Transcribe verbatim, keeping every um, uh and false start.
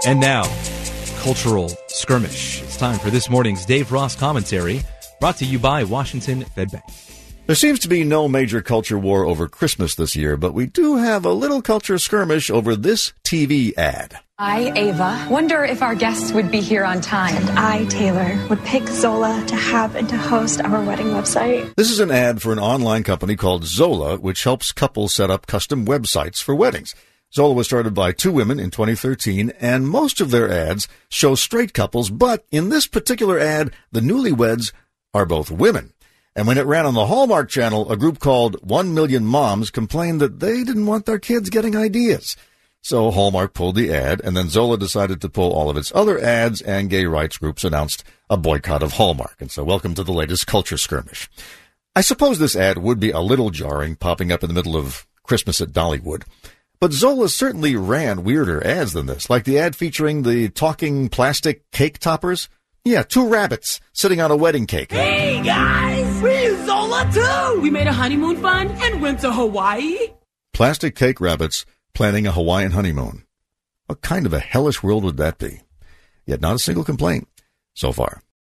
And now, Cultural Skirmish. It's time for this morning's Dave Ross commentary, brought to you by Washington Fed Bank. There seems to be no major culture war over Christmas this year, but we do have a little culture skirmish over this T V ad. I, Ava, wonder if our guests would be here on time. And I, Taylor, would pick Zola to have and to host our wedding website. This is an ad for an online company called Zola, which helps couples set up custom websites for weddings. Zola was started by two women in twenty thirteen, and most of their ads show straight couples, but in this particular ad, the newlyweds are both women. And when it ran on the Hallmark Channel, a group called One Million Moms complained that they didn't want their kids getting ideas. So Hallmark pulled the ad, and then Zola decided to pull all of its other ads, and gay rights groups announced a boycott of Hallmark. And so welcome to the latest culture skirmish. I suppose this ad would be a little jarring, popping up in the middle of Christmas at Dollywood. But Zola certainly ran weirder ads than this, like the ad featuring the talking plastic cake toppers. Yeah, two rabbits sitting on a wedding cake. Hey, guys! We use Zola, too! We made a honeymoon fund and went to Hawaii. Plastic cake rabbits planning a Hawaiian honeymoon. What kind of a hellish world would that be? Yet not a single complaint so far.